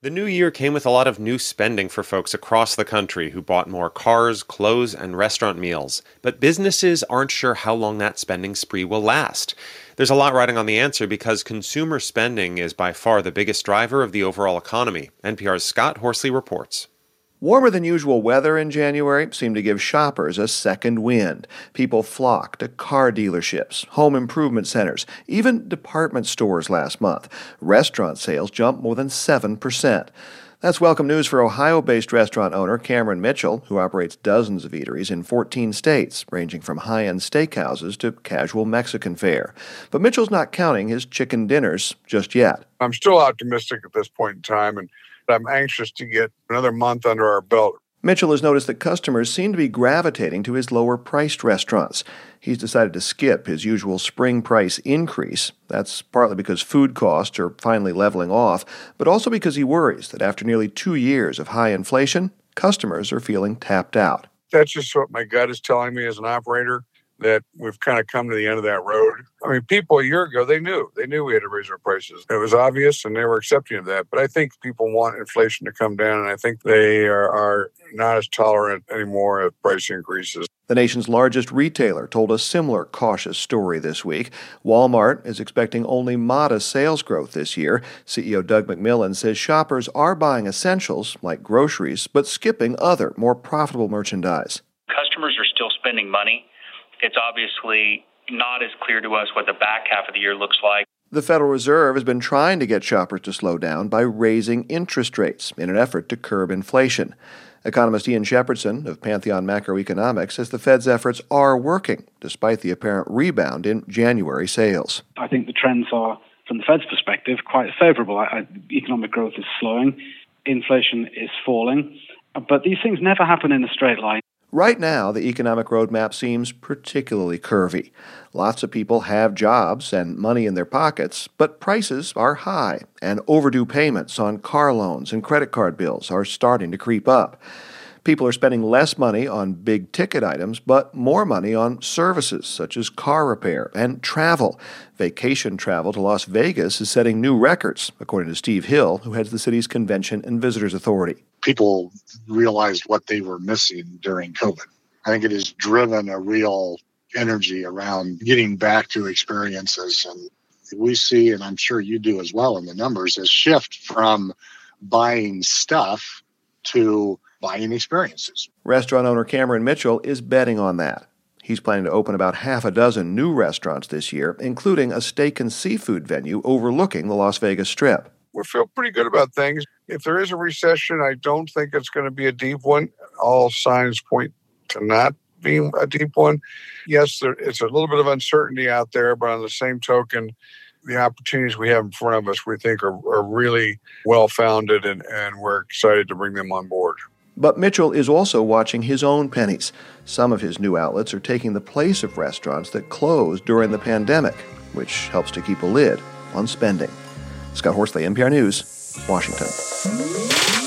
The new year came with a lot of new spending for folks across the country who bought more cars, clothes, and restaurant meals. But businesses aren't sure how long that spending spree will last. There's a lot riding on the answer because consumer spending is by far the biggest driver of the overall economy. NPR's Scott Horsley reports. Warmer than usual weather in January seemed to give shoppers a second wind. People flocked to car dealerships, home improvement centers, even department stores last month. Restaurant sales jumped more than 7%. That's welcome news for Ohio-based restaurant owner Cameron Mitchell, who operates dozens of eateries in 14 states, ranging from high-end steakhouses to casual Mexican fare. But Mitchell's not counting his chicken dinners just yet. I'm still optimistic at this point in time, and I'm anxious to get another month under our belt. Mitchell has noticed that customers seem to be gravitating to his lower-priced restaurants. He's decided to skip his usual spring price increase. That's partly because food costs are finally leveling off, but also because he worries that after nearly 2 years of high inflation, customers are feeling tapped out. That's just what my gut is telling me as an operator, that we've kind of come to the end of that road. I mean, people a year ago, they knew we had to raise our prices. It was obvious, and they were accepting of that. But I think people want inflation to come down, and I think they are not as tolerant anymore of price increases. The nation's largest retailer told a similar cautious story this week. Walmart is expecting only modest sales growth this year. CEO Doug McMillon says shoppers are buying essentials like groceries, but skipping other, more profitable merchandise. Customers are still spending money. It's obviously not as clear to us what the back half of the year looks like. The Federal Reserve has been trying to get shoppers to slow down by raising interest rates in an effort to curb inflation. Economist Ian Shepherdson of Pantheon Macroeconomics says the Fed's efforts are working, despite the apparent rebound in January sales. I think the trends are, from the Fed's perspective, quite favorable. Economic growth is slowing, inflation is falling, but these things never happen in a straight line. Right now, the economic roadmap seems particularly curvy. Lots of people have jobs and money in their pockets, but prices are high, and overdue payments on car loans and credit card bills are starting to creep up. People are spending less money on big-ticket items, but more money on services such as car repair and travel. Vacation travel to Las Vegas is setting new records, according to Steve Hill, who heads the city's Convention and Visitors Authority. People realized what they were missing during COVID. I think it has driven a real energy around getting back to experiences. And we see, and I'm sure you do as well in the numbers, a shift from buying stuff to buying experiences. Restaurant owner Cameron Mitchell is betting on that. He's planning to open about half a dozen new restaurants this year, including a steak and seafood venue overlooking the Las Vegas Strip. We feel pretty good about things. If there is a recession, I don't think it's going to be a deep one. All signs point to not being a deep one. Yes, it's a little bit of uncertainty out there, but on the same token, the opportunities we have in front of us, we think are really well-founded, and we're excited to bring them on board. But Mitchell is also watching his own pennies. Some of his new outlets are taking the place of restaurants that closed during the pandemic, which helps to keep a lid on spending. Scott Horsley, NPR News, Washington.